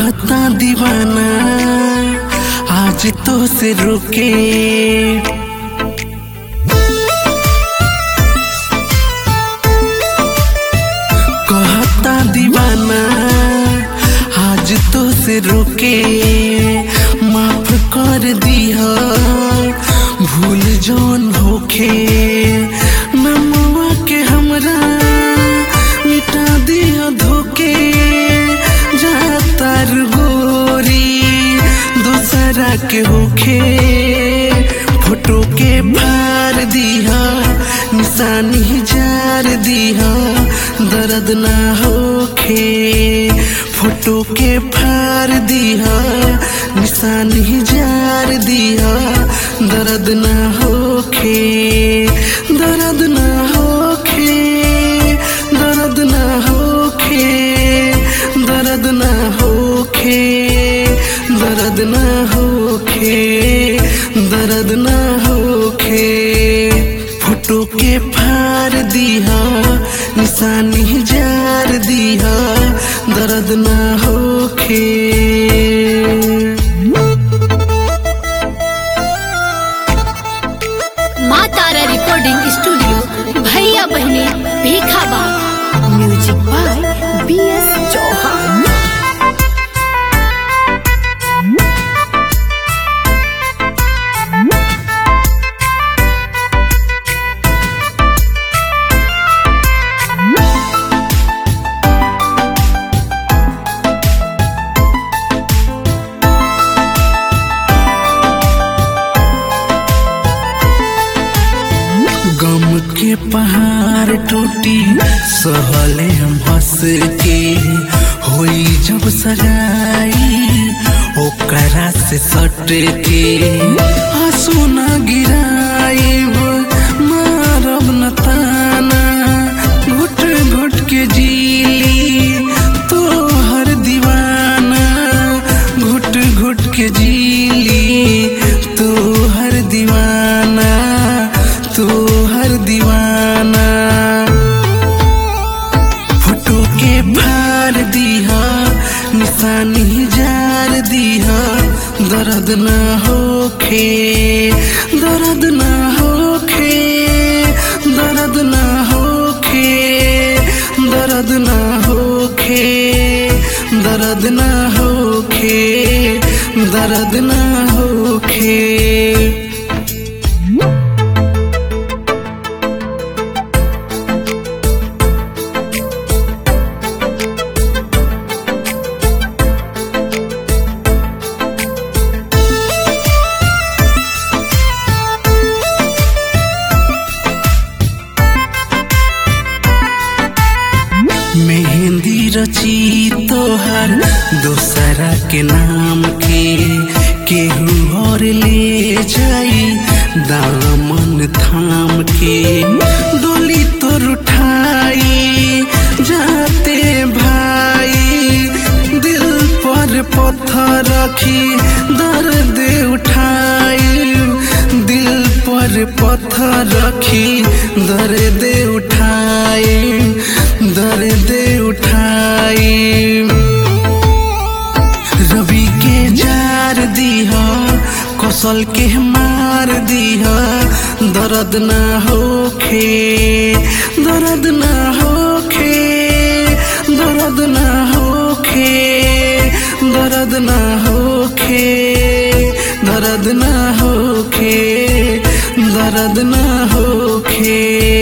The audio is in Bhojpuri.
कहता दीवाना आज तो से रुके, कहता दीवाना आज तो से रुके। माफ कर दिया भूल जौन होखे, नमवा के हमरा मिटा दिया धोके। जातर गोरी दूसरा के होखे, फोटो के फाड़ दिया निशानी जार दिया दर्द ना होखे। फोटो के फाड़ दिया निशानी जार दिया दर्द ना होखे, दर्द ना होखे, दर्द ना होखे, दर्द ना होखे, दर्द ना होखे, दर्द ना होखे। फोटो के फाड़ दिया निशानी जार दिया दर्द ना होखे। माँ तारा रिकॉर्डिंग स्टूडियो भैया बहने भीखा बाग। Music by BS Chauhan. गम के पहाड़ टूटी सहले हम हंस के, होई जब सगाई ओकरा से सट के। आंसू न गिराइब मारब न ताना, घुट घुट के जीली तो हर दीवाना, घुट घुट के जीली तो हर दीवाना, तो हर दीवाना। फोटो के फाड़ दिया निशानी जार दिया दर्द ना होखे, दर्द ना होखे, दर्द ना होखे, दर्द ना होखे, दर्द ना होखे, दर्द ना होखे। मेहंदी रची तोहर दोसरा के नाम के, केहू और ले जाई दामन थाम के। डोली तोर उठाई जाते भाई, दिल पर पत्थर रखी दर्द उठाई, दिल पर पत्थर रखी दर्द उठाई, दर्द उठाई। रवि के जार दिया कौशल के मार दिया दर्द ना होखे, दर्द ना होखे, दर्द ना होखे, दर्द ना होखे, दर्द ना होखे, दर्द ना होखे।